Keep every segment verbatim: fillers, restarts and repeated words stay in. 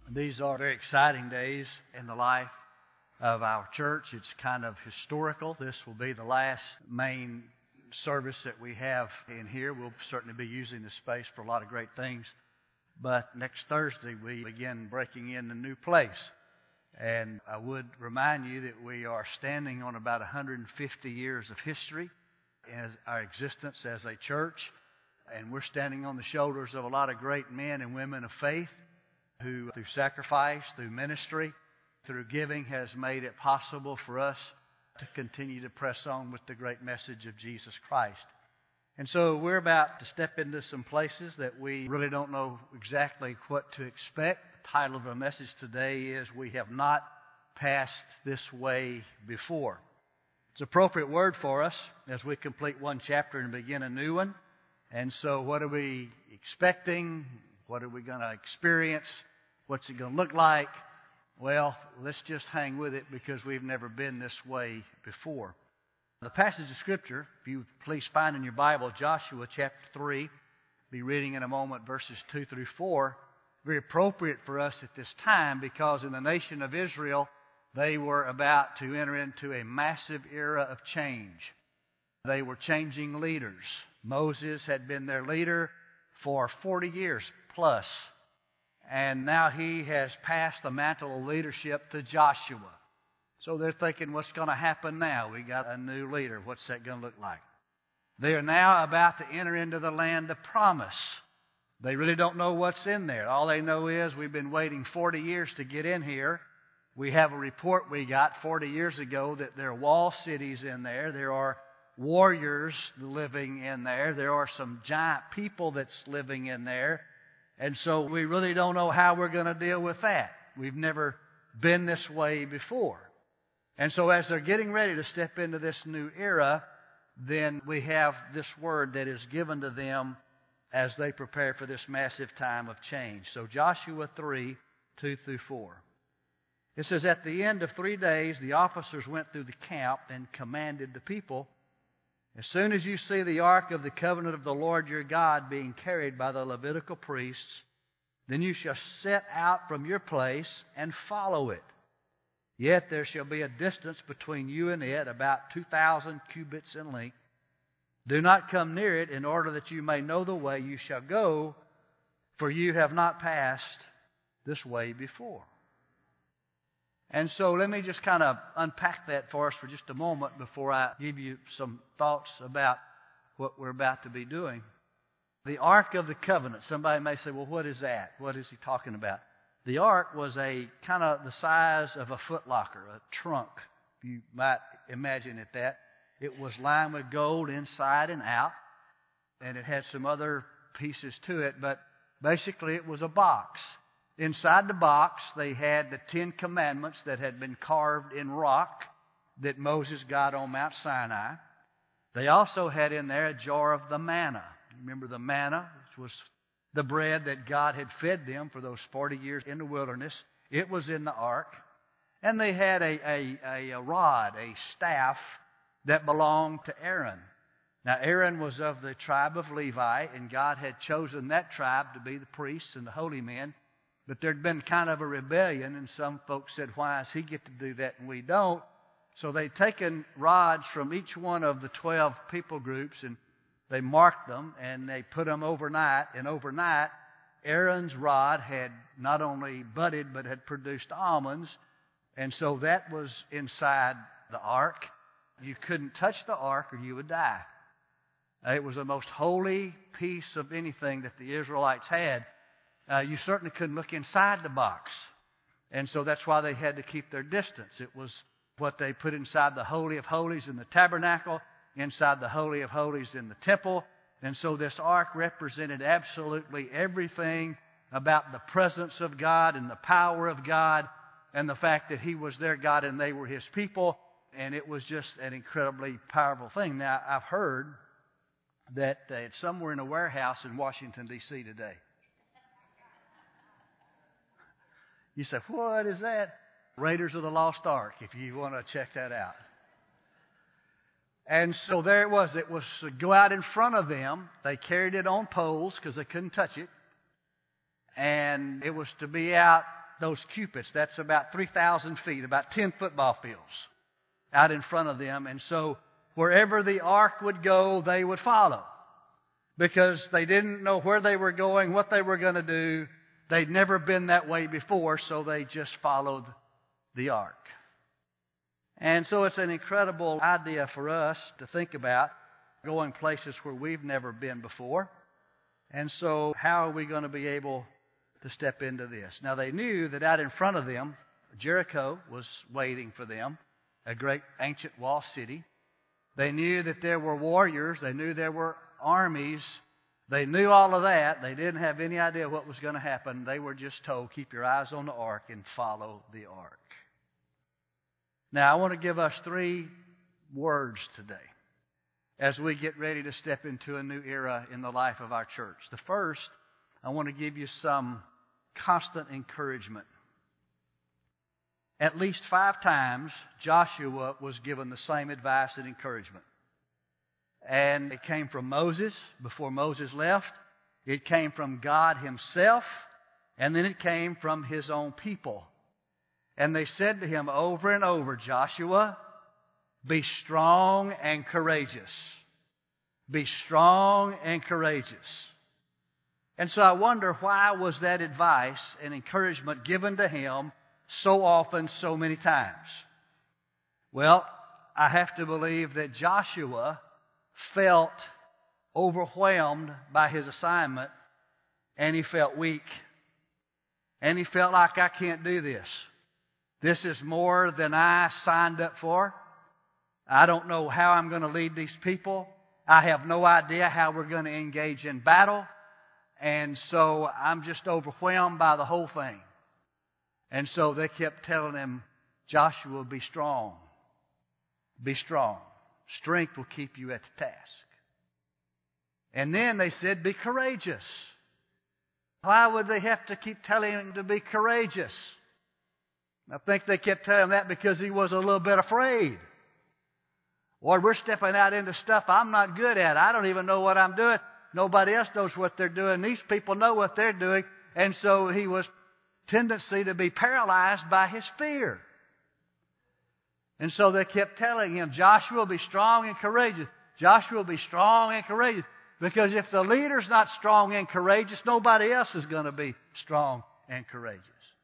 These are very exciting days in the life of our church. It's kind of historical. This will be the last main service that we have in here. We'll certainly be using this space for a lot of great things. But next Thursday, we begin breaking in a new place. And I would remind you that we are standing on about one hundred fifty years of history in our existence as a church. And we're standing on the shoulders of a lot of great men and women of faith who, through sacrifice, through ministry, through giving, has made it possible for us to continue to press on with the great message of Jesus Christ. And so we're about to step into some places that we really don't know exactly what to expect. The title of our message today is We Have Not Passed This Way Before. It's an appropriate word for us as we complete one chapter and begin a new one. And so what are we expecting? What are we going to experience? What's it going to look like? Well, let's just hang with it because we've never been this way before. The passage of Scripture, if you please find in your Bible, Joshua chapter three, be reading in a moment verses two through four, very appropriate for us at this time because in the nation of Israel, they were about to enter into a massive era of change. They were changing leaders. Moses had been their leader for forty years plus. And now he has passed the mantle of leadership to Joshua. So they're thinking, what's going to happen now? We got a new leader. What's that going to look like? They are now about to enter into the land of promise. They really don't know what's in there. All they know is we've been waiting forty years to get in here. We have a report we got forty years ago that there are wall cities in there. There are warriors living in there. There are some giant people that's living in there. And so we really don't know how we're going to deal with that. We've never been this way before. And so as they're getting ready to step into this new era, then we have this word that is given to them as they prepare for this massive time of change. So Joshua three, two through four. It says, at the end of three days, the officers went through the camp and commanded the people, as soon as you see the ark of the covenant of the Lord your God being carried by the Levitical priests, then you shall set out from your place and follow it. Yet there shall be a distance between you and it, about two thousand cubits in length. Do not come near it in order that you may know the way you shall go, for you have not passed this way before. And so let me just kind of unpack that for us for just a moment before I give you some thoughts about what we're about to be doing. The Ark of the Covenant. Somebody may say, well, what is that? What is he talking about? The Ark was a kind of the size of a footlocker, a trunk, if you might imagine it that. It was lined with gold inside and out, and it had some other pieces to it, but basically it was a box. Inside the box, they had the Ten Commandments that had been carved in rock that Moses got on Mount Sinai. They also had in there a jar of the manna. Remember the manna, which was the bread that God had fed them for those forty years in the wilderness. It was in the ark. And they had a, a, a, a rod, a staff that belonged to Aaron. Now, Aaron was of the tribe of Levi, and God had chosen that tribe to be the priests and the holy men. But there'd been kind of a rebellion, and some folks said, why does he get to do that and we don't? So they'd taken rods from each one of the twelve people groups, and they marked them, and they put them overnight. And overnight, Aaron's rod had not only budded, but had produced almonds. And so that was inside the ark. You couldn't touch the ark or you would die. It was the most holy piece of anything that the Israelites had. Uh, you certainly couldn't look inside the box. And so that's why they had to keep their distance. It was what they put inside the Holy of Holies in the tabernacle, inside the Holy of Holies in the temple. And so this ark represented absolutely everything about the presence of God and the power of God and the fact that He was their God and they were His people. And it was just an incredibly powerful thing. Now, I've heard that uh, it's somewhere in a warehouse in Washington, D C today. You say, what is that? Raiders of the Lost Ark, if you want to check that out. And so there it was. It was to go out in front of them. They carried it on poles because they couldn't touch it. And it was to be out those cubits. That's about three thousand feet, about ten football fields out in front of them. And so wherever the ark would go, they would follow. Because they didn't know where they were going, what they were going to do. They'd never been that way before, so they just followed the ark. And so it's an incredible idea for us to think about, going places where we've never been before. And so how are we going to be able to step into this? Now they knew that out in front of them, Jericho was waiting for them, a great ancient wall city. They knew that there were warriors. They knew there were armies. They knew all of that. They didn't have any idea what was going to happen. They were just told, keep your eyes on the ark and follow the ark. Now, I want to give us three words today as we get ready to step into a new era in the life of our church. The first, I want to give you some constant encouragement. At least five times, Joshua was given the same advice and encouragement. And it came from Moses before Moses left. It came from God Himself. And then it came from His own people. And they said to him over and over, Joshua, be strong and courageous. Be strong and courageous. And so I wonder, why was that advice and encouragement given to him so often, so many times? Well, I have to believe that Joshua felt overwhelmed by his assignment, and he felt weak. And he felt like, I can't do this. This is more than I signed up for. I don't know how I'm going to lead these people. I have no idea how we're going to engage in battle. And so I'm just overwhelmed by the whole thing. And so they kept telling him, Joshua, be strong. Be strong. Strength will keep you at the task. And then they said, be courageous. Why would they have to keep telling him to be courageous? I think they kept telling him that because he was a little bit afraid. Lord, we're stepping out into stuff I'm not good at. I don't even know what I'm doing. Nobody else knows what they're doing. These people know what they're doing. And so he was tendency to be paralyzed by his fear. And so they kept telling him, Joshua, be strong and courageous. Joshua, be strong and courageous. Because if the leader's not strong and courageous, nobody else is going to be strong and courageous.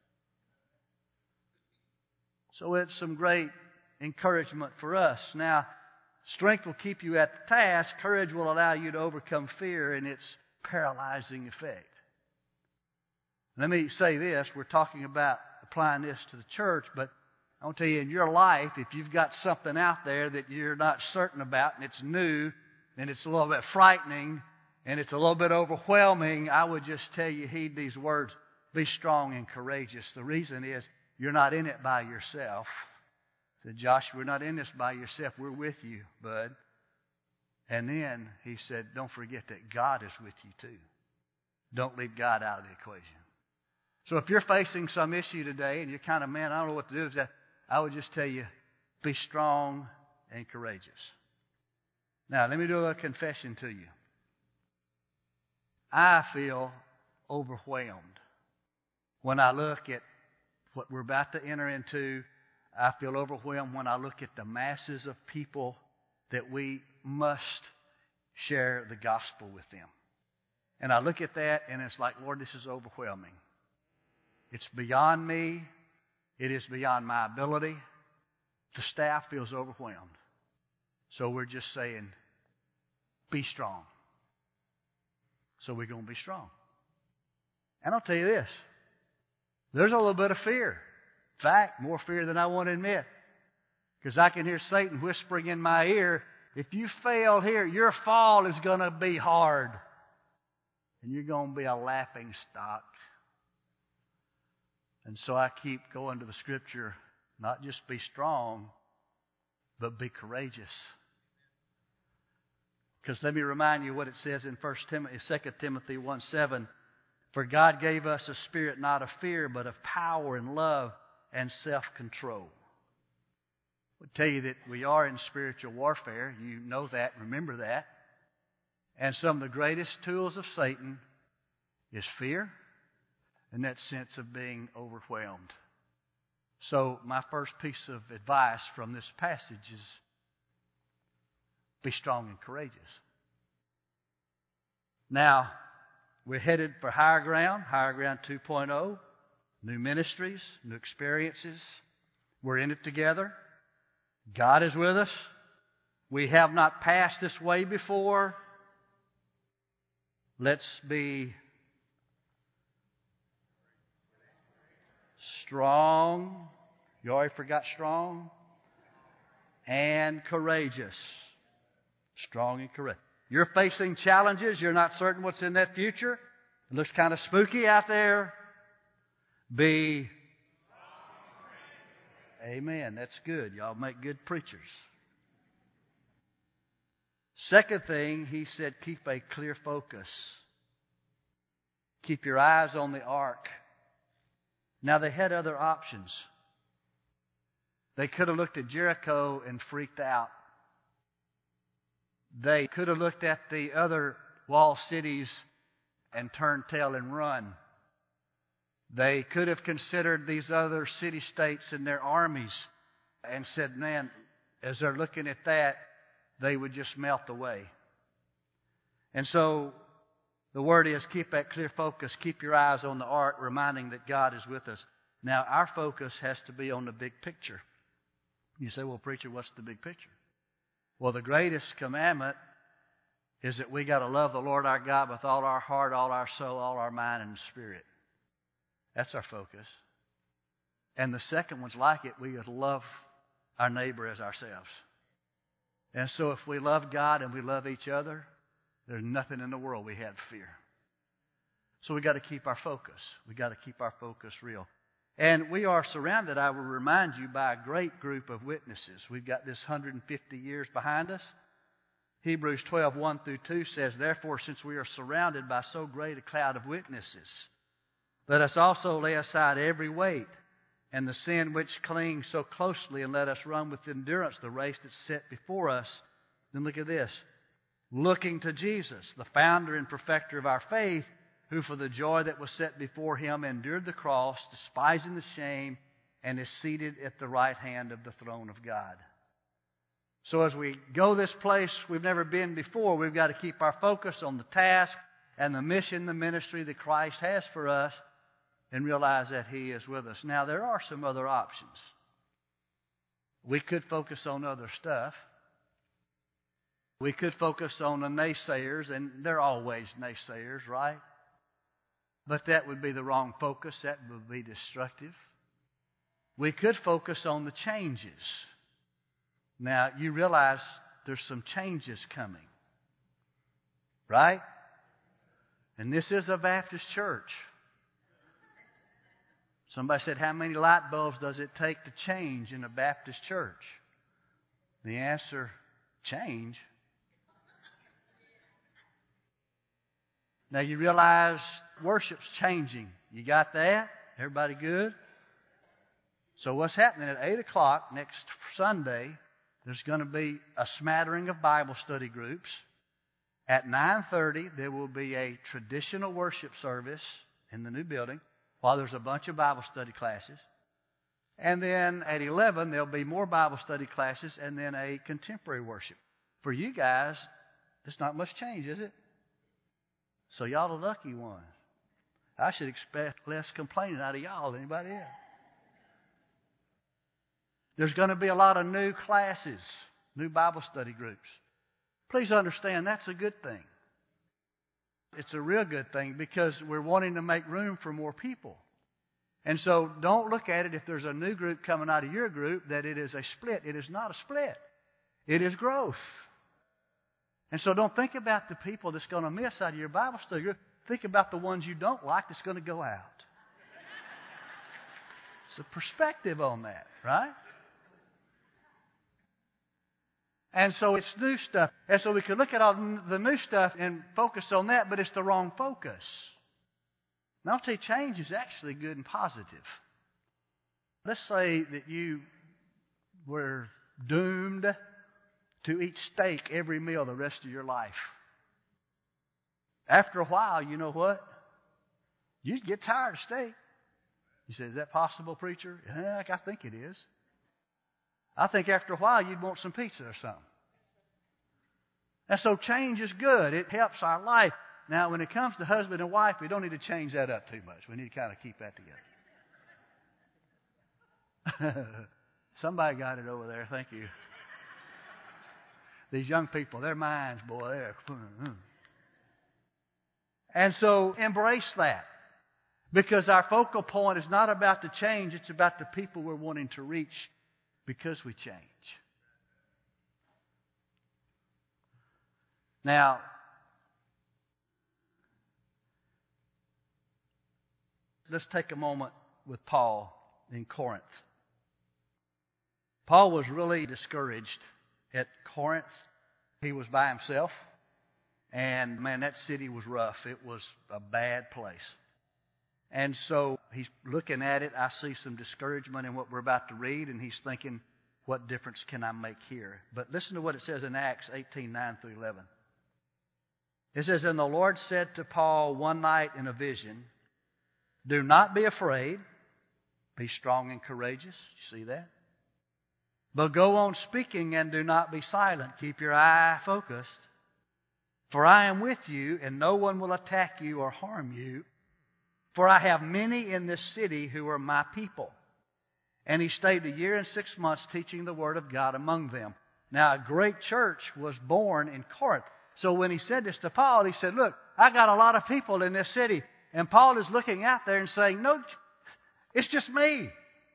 So it's some great encouragement for us. Now, strength will keep you at the task. Courage will allow you to overcome fear and its paralyzing effect. Let me say this. We're talking about applying this to the church, but I want to tell you, in your life, if you've got something out there that you're not certain about and it's new and it's a little bit frightening and it's a little bit overwhelming, I would just tell you, heed these words. Be strong and courageous. The reason is you're not in it by yourself. Said, Joshua, we're not in this by yourself. We're with you, bud. And then he said, don't forget that God is with you too. Don't leave God out of the equation. So if you're facing some issue today and you're kind of, man, I don't know what to do with that, I would just tell you, be strong and courageous. Now, let me do a confession to you. I feel overwhelmed when I look at what we're about to enter into. I feel overwhelmed when I look at the masses of people that we must share the gospel with them. And I look at that and it's like, Lord, this is overwhelming. It's beyond me. It is beyond my ability. The staff feels overwhelmed. So we're just saying, be strong. So we're going to be strong. And I'll tell you this. There's a little bit of fear. In fact, more fear than I want to admit. Because I can hear Satan whispering in my ear, if you fail here, your fall is going to be hard. And you're going to be a laughing stock. And so I keep going to the Scripture, not just be strong, but be courageous. Because let me remind you what it says in First Timothy, Second Timothy one seven. For God gave us a spirit not of fear, but of power and love and self-control. I would tell you that we are in spiritual warfare. You know that, remember that. And some of the greatest tools of Satan is fear and that sense of being overwhelmed. So my first piece of advice from this passage is be strong and courageous. Now, we're headed for higher ground, higher ground two point oh, new ministries, new experiences. We're in it together. God is with us. We have not passed this way before. Let's be strong. You already forgot strong. And courageous. Strong and courageous. You're facing challenges. You're not certain what's in that future. It looks kind of spooky out there. Be. Amen. That's good. Y'all make good preachers. Second thing, he said, keep a clear focus. Keep your eyes on the ark. Now, they had other options. They could have looked at Jericho and freaked out. They could have looked at the other walled cities and turned tail and run. They could have considered these other city-states and their armies and said, man, as they're looking at that, they would just melt away. And so the word is keep that clear focus. Keep your eyes on the ark, reminding that God is with us. Now, our focus has to be on the big picture. You say, well, preacher, what's the big picture? Well, the greatest commandment is that we got to love the Lord our God with all our heart, all our soul, all our mind, and spirit. That's our focus. And the second one's like it. We got to love our neighbor as ourselves. And so if we love God and we love each other, there's nothing in the world we have to fear. So we got to keep our focus. We got to keep our focus real. And we are surrounded, I will remind you, by a great group of witnesses. We've got this one hundred fifty years behind us. Hebrews twelve, one through two says, therefore, since we are surrounded by so great a cloud of witnesses, let us also lay aside every weight and the sin which clings so closely, and let us run with endurance the race that's set before us. Then look at this. Looking to Jesus, the founder and perfecter of our faith, who for the joy that was set before him endured the cross, despising the shame, and is seated at the right hand of the throne of God. So as we go this place we've never been before, we've got to keep our focus on the task and the mission, the ministry that Christ has for us, and realize that He is with us. Now, there are some other options. We could focus on other stuff. We could focus on the naysayers, and there are always naysayers, right? But that would be the wrong focus. That would be destructive. We could focus on the changes. Now, you realize there's some changes coming, right? And this is a Baptist church. Somebody said, how many light bulbs does it take to change in a Baptist church? The answer, change. Now you realize worship's changing. You got that? Everybody good? So what's happening at eight o'clock next Sunday, there's going to be a smattering of Bible study groups. At nine thirty, there will be a traditional worship service in the new building, while there's a bunch of Bible study classes. And then at eleven, there'll be more Bible study classes and then a contemporary worship. For you guys, there's not much change, is it? So y'all the lucky ones. I should expect less complaining out of y'all than anybody else. There's going to be a lot of new classes, new Bible study groups. Please understand that's a good thing. It's a real good thing because we're wanting to make room for more people. And so don't look at it if there's a new group coming out of your group that it is a split. It is not a split. It is growth. And so don't think about the people that's going to miss out of your Bible study group. Think about the ones you don't like that's going to go out. It's a perspective on that, right? And so it's new stuff. And so we can look at all the new stuff and focus on that, but it's the wrong focus. Now, I'll tell you, change is actually good and positive. Let's say that you were doomed to eat steak every meal the rest of your life. After a while, you know what? You'd get tired of steak. You say, is that possible, preacher? Heck, I think it is. I think after a while you'd want some pizza or something. And so change is good. It helps our life. Now, when it comes to husband and wife, we don't need to change that up too much. We need to kind of keep that together. Somebody got it over there. Thank you. These young people, their minds, boy, they're... And so embrace that. Because our focal point is not about the change, it's about the people we're wanting to reach because we change. Now, let's take a moment with Paul in Corinth. Paul was really discouraged at Corinth. He was by himself. And, man, that city was rough. It was a bad place. And so he's looking at it. I see some discouragement in what we're about to read, and he's thinking, what difference can I make here? But listen to what it says in Acts eighteen, nine through eleven. It says, and the Lord said to Paul one night in a vision, do not be afraid. Be strong and courageous. You see that? But go on speaking and do not be silent. Keep your eye focused. For I am with you, and no one will attack you or harm you. For I have many in this city who are my people. And he stayed a year and six months teaching the word of God among them. Now, a great church was born in Corinth. So when he said this to Paul, he said, look, I got a lot of people in this city. And Paul is looking out there and saying, no, it's just me.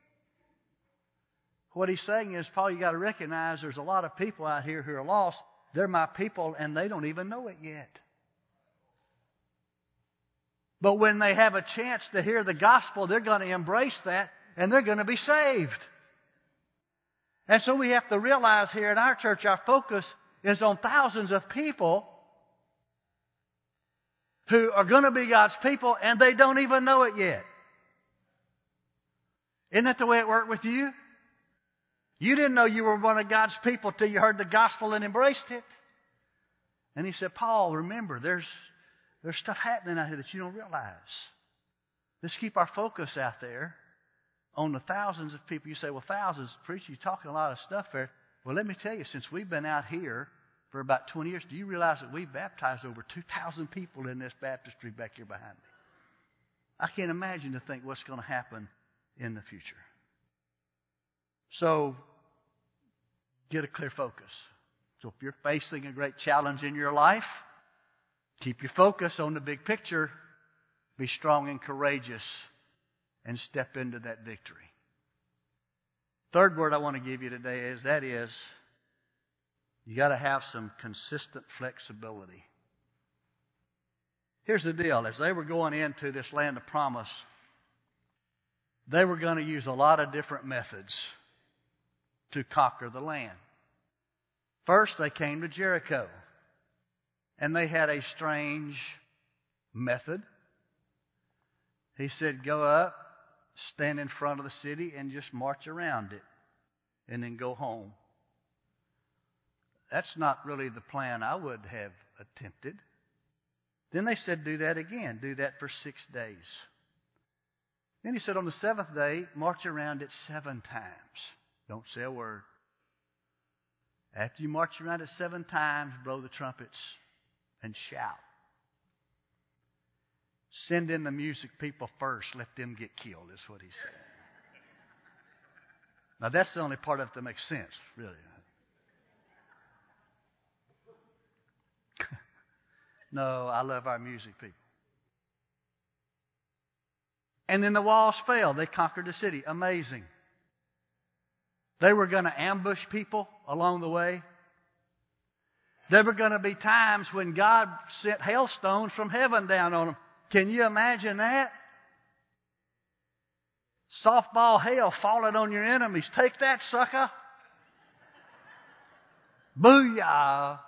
What he's saying is, Paul, you got to recognize there's a lot of people out here who are lost. They're my people, and they don't even know it yet. But when they have a chance to hear the gospel, they're going to embrace that, and they're going to be saved. And so we have to realize here in our church, our focus is on thousands of people who are going to be God's people, and they don't even know it yet. Isn't that the way it worked with you? You didn't know you were one of God's people till you heard the gospel and embraced it. And he said, Paul, remember, there's There's stuff happening out here that you don't realize. Let's keep our focus out there on the thousands of people. You say, well, thousands, preacher, you're talking a lot of stuff there. Well, let me tell you, since we've been out here for about twenty years, do you realize that we've baptized over two thousand people in this baptistry back here behind me? I can't imagine to think what's going to happen in the future. So, get a clear focus. So if you're facing a great challenge in your life, keep your focus on the big picture. Be strong and courageous and step into that victory. Third word I want to give you today is, that is, you got to have some consistent flexibility. Here's the deal. As they were going into this land of promise, they were going to use a lot of different methods to conquer the land. First, they came to Jericho. And they had a strange method. He said, go up, stand in front of the city, and just march around it. And then go home. That's not really the plan I would have attempted. Then they said, do that again. Do that for six days. Then he said, on the seventh day, march around it seven times. Don't say a word. After you march around it seven times, blow the trumpets and shout. Send in the music people first. Let them get killed, is what he said. Now, that's the only part of it that makes sense, really. No, I love our music people. And then the walls fell. They conquered the city. Amazing. They were going to ambush people along the way. There were going to be times when God sent hailstones from heaven down on them. Can you imagine that? Softball hail falling on your enemies. Take that, sucker. Booyah.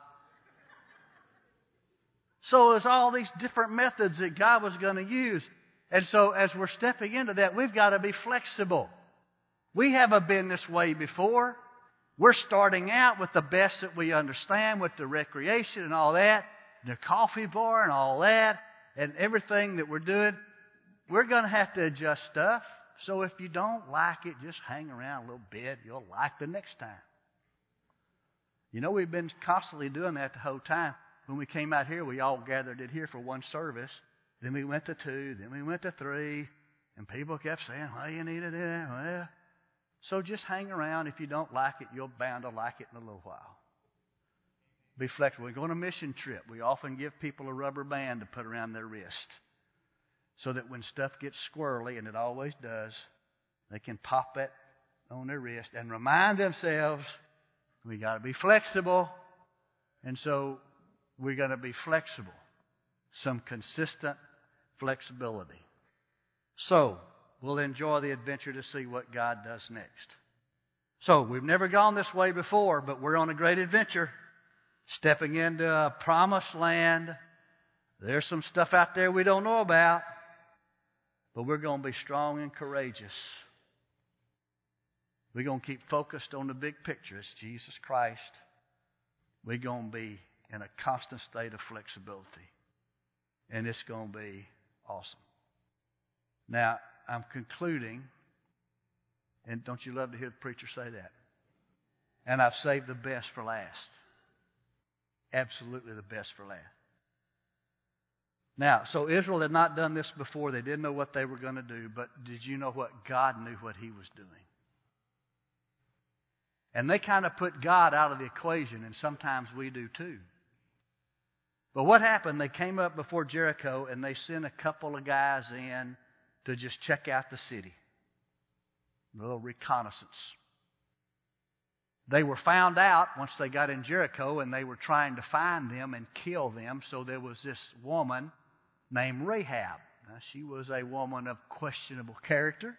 So there's all these different methods that God was going to use. And so as we're stepping into that, we've got to be flexible. We haven't been this way before. We're starting out with the best that we understand, with the recreation and all that, the coffee bar and all that, and everything that we're doing. we're going to have to adjust stuff. So if you don't like it, just hang around a little bit. You'll like the next time. You know, we've been constantly doing that the whole time. When we came out here, we all gathered it here for one service. Then we went to two. Then we went to three. And people kept saying, well, you need to do that. Well, so just hang around. If you don't like it, you're bound to like it in a little while. Be flexible. We go on a mission trip. We often give people a rubber band to put around their wrist so that when stuff gets squirrely, and it always does, they can pop that on their wrist and remind themselves, we got to be flexible. And so we're going to be flexible. Some consistent flexibility. So we'll enjoy the adventure to see what God does next. So we've never gone this way before, but we're on a great adventure. Stepping into a promised land. There's some stuff out there we don't know about. But we're going to be strong and courageous. We're going to keep focused on the big picture. It's Jesus Christ. We're going to be in a constant state of flexibility. And it's going to be awesome. Now, I'm concluding. And don't you love to hear the preacher say that? And I've saved the best for last. Absolutely the best for last. Now, so Israel had not done this before. They didn't know what they were going to do. But did you know what? God knew what He was doing. And they kind of put God out of the equation, and sometimes we do too. But what happened? They came up before Jericho, and they sent a couple of guys in to just check out the city. A little reconnaissance. They were found out once they got in Jericho, and they were trying to find them and kill them. So there was this woman named Rahab. Now, she was a woman of questionable character.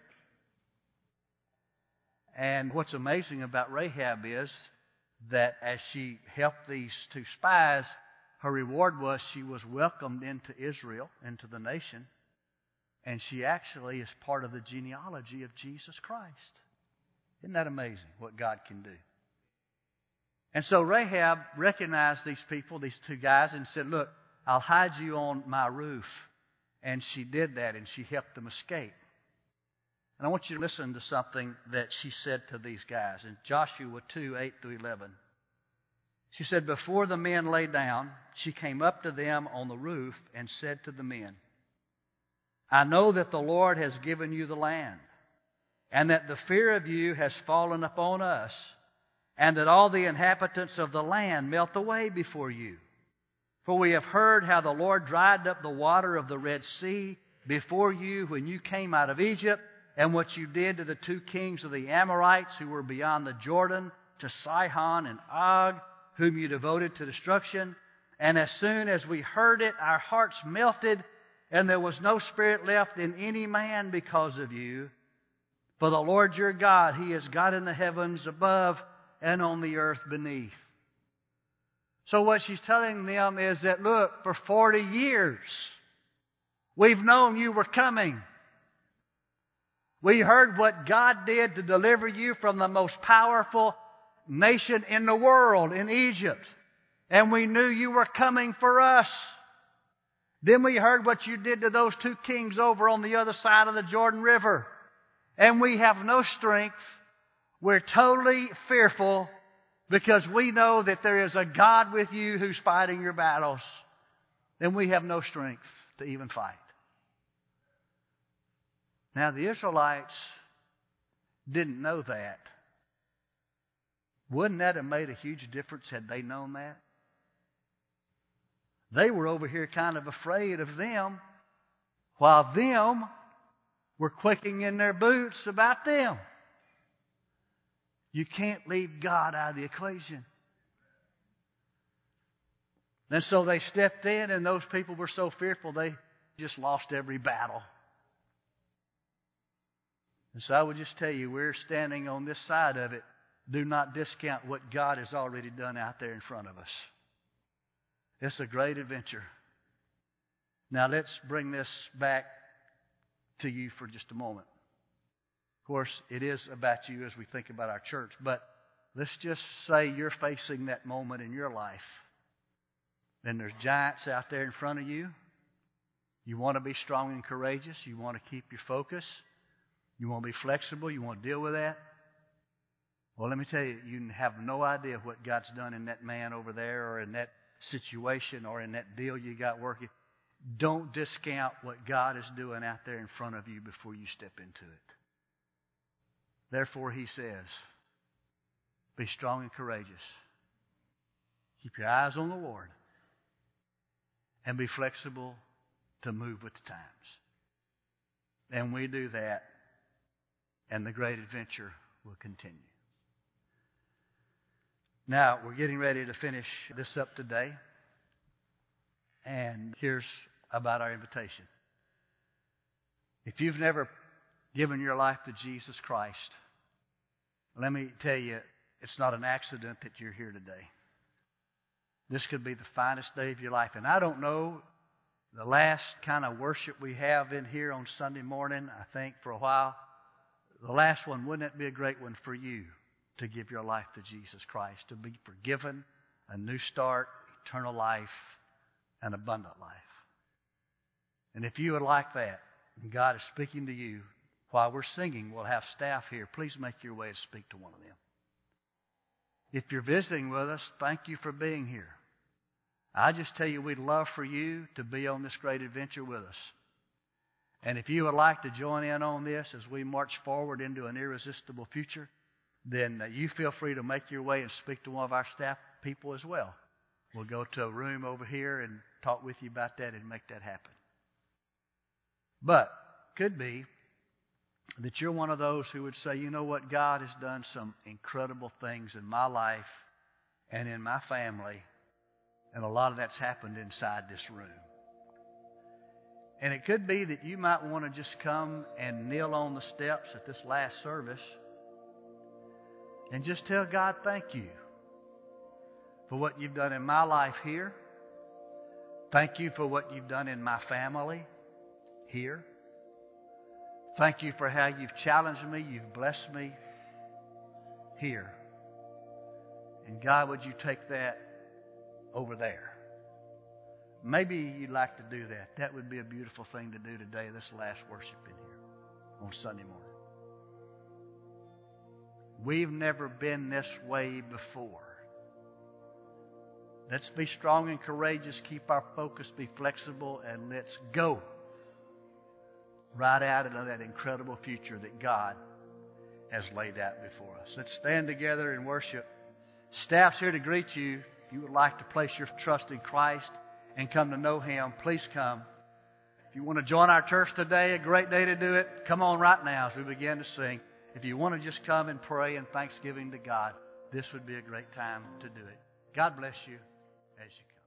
And what's amazing about Rahab is that as she helped these two spies, her reward was she was welcomed into Israel, into the nation. And she actually is part of the genealogy of Jesus Christ. Isn't that amazing what God can do? And so Rahab recognized these people, these two guys, and said, look, I'll hide you on my roof. And she did that, and she helped them escape. And I want you to listen to something that she said to these guys in Joshua two, eight through eleven. She said, before the men lay down, she came up to them on the roof and said to the men, I know that the Lord has given you the land, and that the fear of you has fallen upon us, and that all the inhabitants of the land melt away before you. For we have heard how the Lord dried up the water of the Red Sea before you when you came out of Egypt, and what you did to the two kings of the Amorites who were beyond the Jordan, to Sihon and Og, whom you devoted to destruction. And as soon as we heard it, our hearts melted, and there was no spirit left in any man because of you. For the Lord your God, He is God in the heavens above and on the earth beneath. So what she's telling them is that, look, for forty years, we've known you were coming. We heard what God did to deliver you from the most powerful nation in the world, in Egypt. And we knew you were coming for us. Then we heard what you did to those two kings over on the other side of the Jordan River. And we have no strength. We're totally fearful because we know that there is a God with you who's fighting your battles. And we have no strength to even fight. Now, the Israelites didn't know that. Wouldn't that have made a huge difference had they known that? They were over here kind of afraid of them, while them were quaking in their boots about them. You can't leave God out of the equation. And so they stepped in, and those people were so fearful they just lost every battle. And so I would just tell you, we're standing on this side of it. Do not discount what God has already done out there in front of us. It's a great adventure. Now let's bring this back to you for just a moment. Of course, it is about you as we think about our church, but let's just say you're facing that moment in your life. And there's giants out there in front of you. You want to be strong and courageous. You want to keep your focus. You want to be flexible. You want to deal with that. Well, let me tell you, you have no idea what God's done in that man over there or in that situation or in that deal you got working. Don't discount what God is doing out there in front of you before you step into it. Therefore, he says, be strong and courageous. Keep your eyes on the Lord. And be flexible to move with the times. And we do that, and the great adventure will continue. Now, we're getting ready to finish this up today. And here's about our invitation. If you've never given your life to Jesus Christ, let me tell you, it's not an accident that you're here today. This could be the finest day of your life. And I don't know, the last kind of worship we have in here on Sunday morning, I think for a while, the last one, wouldn't it be a great one for you to give your life to Jesus Christ, to be forgiven, a new start, eternal life, and abundant life? And if you would like that, and God is speaking to you, while we're singing, we'll have staff here. Please make your way to speak to one of them. If you're visiting with us, thank you for being here. I just tell you, we'd love for you to be on this great adventure with us. And if you would like to join in on this as we march forward into an irresistible future, then you feel free to make your way and speak to one of our staff people as well. We'll go to a room over here and talk with you about that and make that happen. But could be that you're one of those who would say, you know what, God has done some incredible things in my life and in my family, and a lot of that's happened inside this room. And it could be that you might want to just come and kneel on the steps at this last service and just tell God thank you for what you've done in my life here. Thank you for what you've done in my family here. Thank you for how you've challenged me, you've blessed me here. And God, would you take that over there? Maybe you'd like to do that. That would be a beautiful thing to do today, this last worship in here on Sunday morning. We've never been this way before. Let's be strong and courageous, keep our focus, be flexible, and let's go right out into that incredible future that God has laid out before us. Let's stand together and worship. Staff's here to greet you. If you would like to place your trust in Christ and come to know Him, please come. If you want to join our church today, a great day to do it. Come on right now as we begin to sing. If you want to just come and pray in thanksgiving to God, this would be a great time to do it. God bless you as you come.